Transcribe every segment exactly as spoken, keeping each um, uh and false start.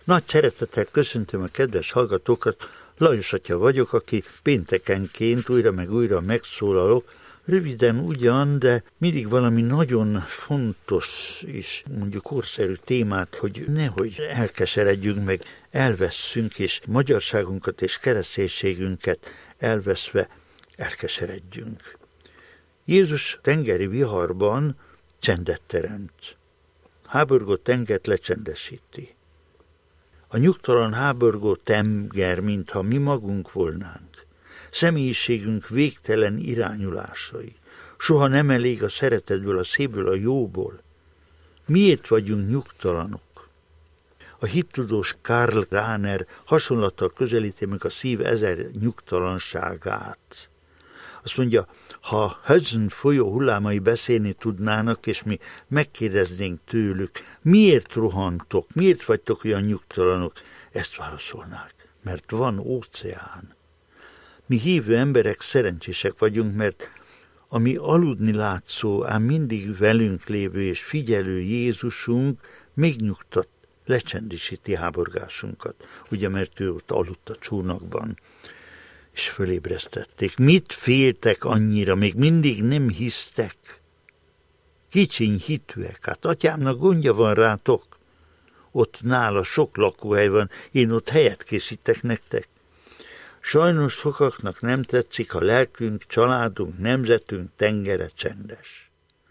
Nagy szeretettel köszöntöm a kedves hallgatókat, Lajos atya vagyok, aki péntekenként újra meg újra megszólalok, röviden ugyan, de mindig valami nagyon fontos és mondjuk korszerű témát, hogy nehogy elkeseredjünk meg, elvesszünk, és magyarságunkat és kereszténységünket elveszve elkeseredjünk. Jézus tengeri viharban csendet teremt. Háborgó tengert lecsendesíti. A nyugtalan háborgó tenger, mintha mi magunk volnánk. Személyiségünk végtelen irányulásai. Soha nem elég a szeretetből, a szépből, a jóból. Miért vagyunk nyugtalanok? A hittudós Karl Rahner hasonlattal közelíti meg a szív ezer nyugtalanságát. Azt mondja, ha Hudson folyó hullámai beszélni tudnának, és mi megkérdeznénk tőlük, miért rohantok, miért vagytok olyan nyugtalanok, ezt válaszolnák, mert van óceán. Mi hívő emberek szerencsések vagyunk, mert a mi aludni látszó, ám mindig velünk lévő és figyelő Jézusunk megnyugtat, lecsendisíti háborgásunkat, ugye, mert ő ott aludt a csónakban, és fölébresztették. Mit féltek annyira, még mindig nem hisztek? Kicsiny hitűek, hát atyámnak gondja van rátok. Ott nála sok lakóhely van, én ott helyet készítek nektek. Sajnos sokaknak nem tetszik, ha lelkünk, családunk, nemzetünk tengere csendes.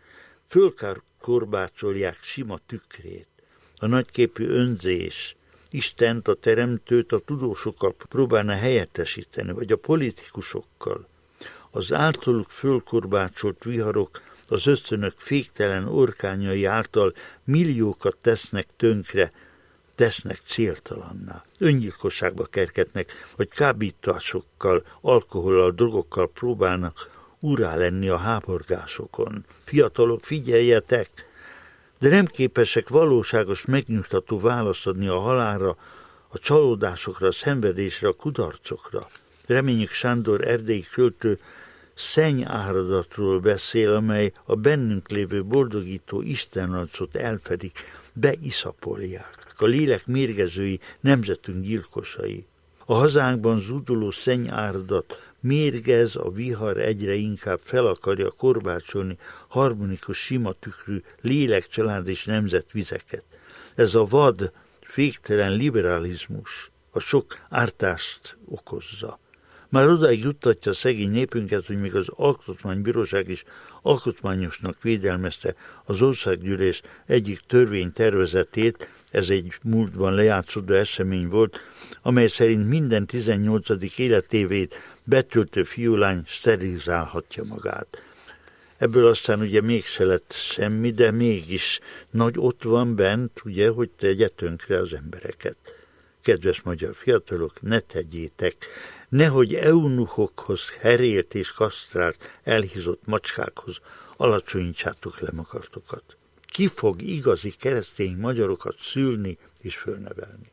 Fölkorbácsolják sima tükrét, a nagyképű önzés, Istent, a teremtőt a tudósokkal próbálna helyettesíteni, vagy a politikusokkal. Az általuk fölkorbácsolt viharok az ösztönök féktelen orkányai által milliókat tesznek tönkre, tesznek céltalanná. Öngyilkosságba kergetnek, vagy kábításokkal, alkohollal, drogokkal próbálnak urá lenni a háborgásokon. Fiatalok, figyeljetek! De nem képesek valóságos, megnyugtató választ adni a halálra, a csalódásokra, a szenvedésre, a kudarcokra. Reményük Sándor erdélyi költő szennyáradatról beszél, amely a bennünk lévő boldogító istenarcot elfedik, beiszapolják. A lélek mérgezői, nemzetünk gyilkosai. A hazánkban zúduló szennyáradat mérgez, a vihar egyre inkább fel akarja korbácsolni harmonikus, sima tükrű lélek, család és nemzetvizeket. Ez a vad, féktelen liberalizmus a sok ártást okozza. Már odáig juttatja a szegény népünket, hogy még az Alkotmánybíróság is alkotmányosnak védelmezte az országgyűlés egyik törvénytervezetét, ez egy múltban lejátszódó esemény volt, amely szerint minden tizennyolcadik életévét betöltő fiúlány sterilizálhatja magát. Ebből aztán ugye mégse lett semmi, de mégis nagy ott van bent, ugye, hogy tegye tönkre az embereket. Kedves magyar fiatalok, ne tegyétek, nehogy eunuchokhoz herélt és kasztrált, elhízott macskákhoz alacsonyítsátok le magartokat. Ki fog igazi keresztény magyarokat szülni és fölnevelni?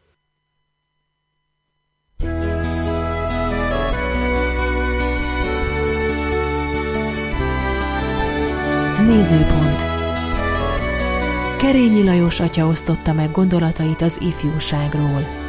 Nézőpont. Kerényi Lajos atya osztotta meg gondolatait az ifjúságról.